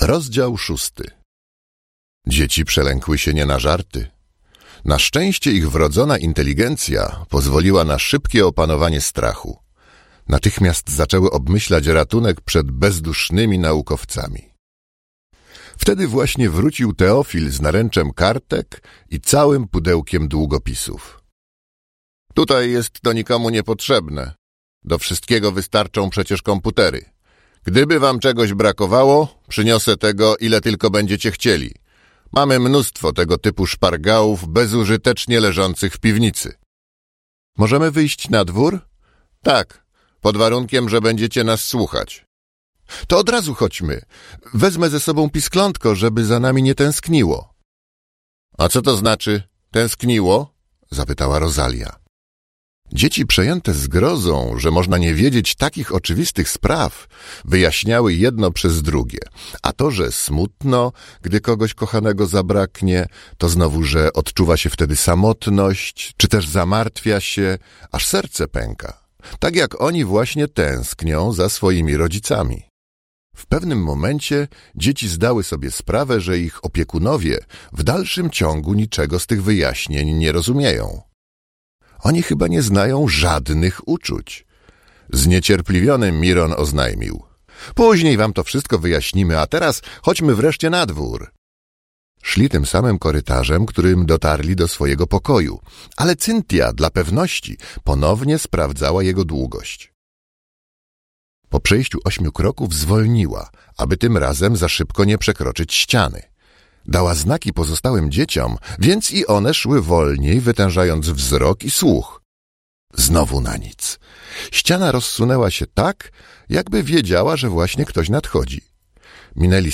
Rozdział 6. Dzieci przelękły się nie na żarty. Na szczęście ich wrodzona inteligencja pozwoliła na szybkie opanowanie strachu. Natychmiast zaczęły obmyślać ratunek przed bezdusznymi naukowcami. Wtedy właśnie wrócił Teofil z naręczem kartek i całym pudełkiem długopisów. Tutaj jest to nikomu niepotrzebne. Do wszystkiego wystarczą przecież komputery. Gdyby wam czegoś brakowało, przyniosę tego, ile tylko będziecie chcieli. Mamy mnóstwo tego typu szpargałów bezużytecznie leżących w piwnicy. Możemy wyjść na dwór? Tak, pod warunkiem, że będziecie nas słuchać. To od razu chodźmy. Wezmę ze sobą pisklątko, żeby za nami nie tęskniło. A co to znaczy tęskniło? Zapytała Rosalia. Dzieci przejęte zgrozą, że można nie wiedzieć takich oczywistych spraw, wyjaśniały jedno przez drugie. A to, że smutno, gdy kogoś kochanego zabraknie, to znowu, że odczuwa się wtedy samotność, czy też zamartwia się, aż serce pęka. Tak jak oni właśnie tęsknią za swoimi rodzicami. W pewnym momencie dzieci zdały sobie sprawę, że ich opiekunowie w dalszym ciągu niczego z tych wyjaśnień nie rozumieją. Oni chyba nie znają żadnych uczuć. Zniecierpliwiony Miron oznajmił. Później wam to wszystko wyjaśnimy, a teraz chodźmy wreszcie na dwór. Szli tym samym korytarzem, którym dotarli do swojego pokoju, ale Cynthia dla pewności ponownie sprawdzała jego długość. Po przejściu 8 kroków zwolniła, aby tym razem za szybko nie przekroczyć ściany. Dała znaki pozostałym dzieciom, więc i one szły wolniej, wytężając wzrok i słuch. Znowu na nic. Ściana rozsunęła się tak, jakby wiedziała, że właśnie ktoś nadchodzi. Minęli